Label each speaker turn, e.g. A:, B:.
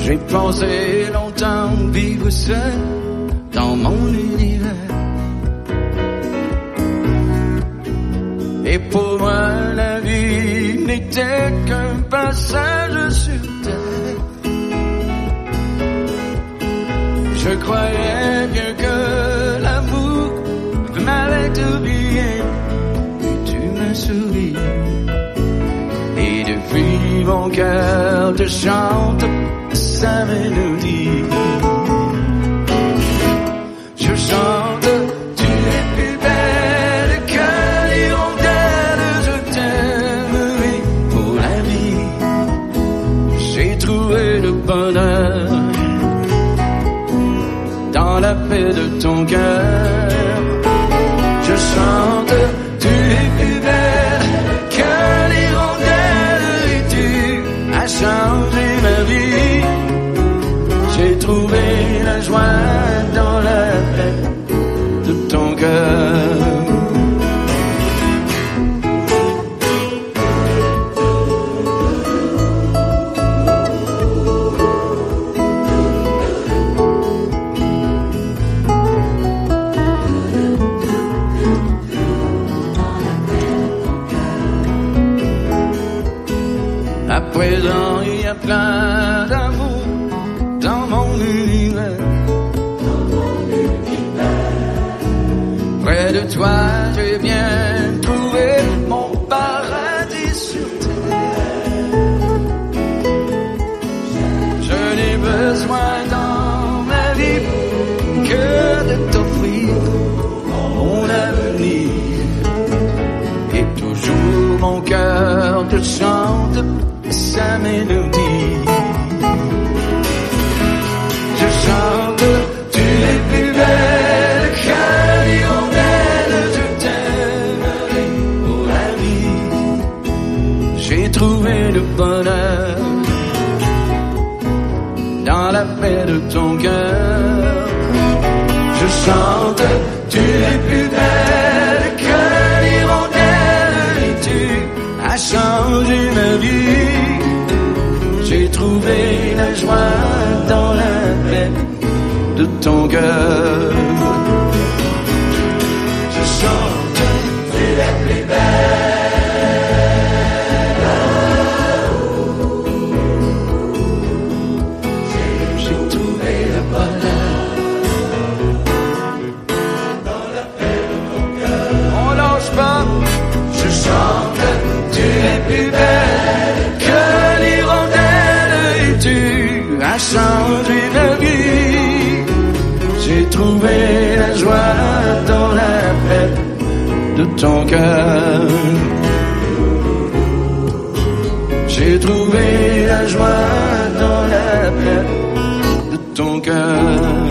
A: J'ai pensé longtemps vivre seul dans mon univers. Et pour moi la vie n'était qu'un passage sur terre. Je croyais bien que l'amour m'avait oublié, et tu m'as souri. Et depuis mon cœur te chante sa mélodie. Je chante, tu es plus belle que l'hirondelle, je t'aimerai pour la vie. J'ai trouvé le bonheur dans la paix de ton cœur. Je chante, tu es plus belle que l'hirondelle, et tu as changé ma vie. J'ai trouvé la joie dans la paix de ton cœur. À présent, il y a plein d'amour dans mon univers. Près de toi, j'ai bien trouvé mon paradis sur terre. Je n'ai besoin dans ma vie que de t'offrir mon avenir. Et toujours mon cœur te chante sa mélodie. Je chante, tu es plus belle que l'hirondelle, je t'aimerai pour la vie. J'ai trouvé le bonheur dans la paix de ton cœur. Je chante, tu es plus belle que l'hirondelle, et tu as changé ma vie. J'ai trouvé la joie dans la paix de ton cœur. Je chante, tu es plus belle. J'ai trouvé le bonheur dans la paix de ton cœur. On lâche pas. Je chante, tu es plus belle que l'hirondelle, et tu as changé ma vie. J'ai trouvé la joie dans la paix de ton cœur. J'ai trouvé la joie dans la paix de ton cœur.